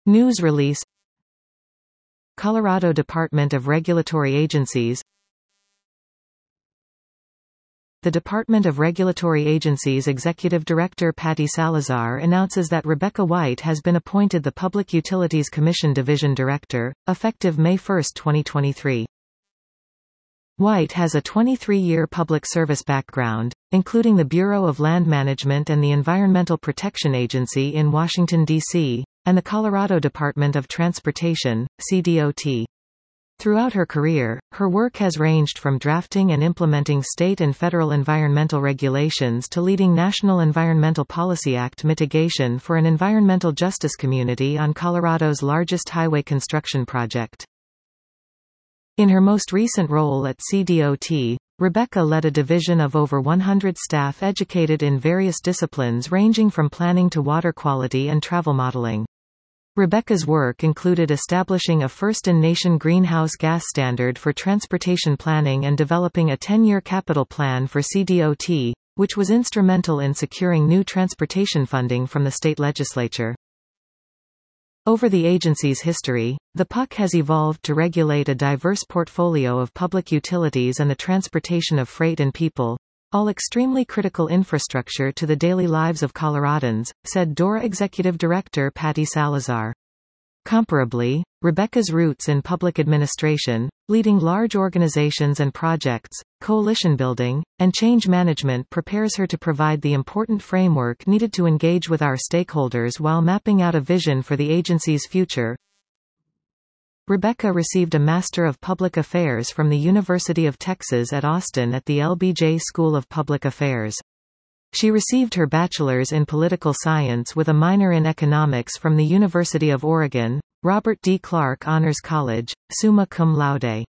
News release. Colorado Department of Regulatory Agencies. The Department of Regulatory Agencies Executive Director Patty Salazar announces that Rebecca White has been appointed the Public Utilities Commission Division Director, effective May 1, 2023. White has a 23-year public service background, including the Bureau of Land Management and the Environmental Protection Agency in Washington, D.C., and the Colorado Department of Transportation, CDOT. Throughout her career, her work has ranged from drafting and implementing state and federal environmental regulations to leading National Environmental Policy Act mitigation for an environmental justice community on Colorado's largest highway construction project. In her most recent role at CDOT, Rebecca led a division of over 100 staff educated in various disciplines ranging from planning to water quality and travel modeling. Rebecca's work included establishing a first-in-nation greenhouse gas standard for transportation planning and developing a 10-year capital plan for CDOT, which was instrumental in securing new transportation funding from the state legislature. Over the agency's history, the PUC has evolved to regulate a diverse portfolio of public utilities and the transportation of freight and people, all extremely critical infrastructure to the daily lives of Coloradans, said DORA Executive Director Patty Salazar. Comparably, Rebecca's roots in public administration, leading large organizations and projects, coalition building, and change management prepares her to provide the important framework needed to engage with our stakeholders while mapping out a vision for the agency's future. Rebecca received a Master of Public Affairs from the University of Texas at Austin at the LBJ School of Public Affairs. She received her bachelor's in political science with a minor in economics from the University of Oregon, Robert D. Clark Honors College, summa cum laude.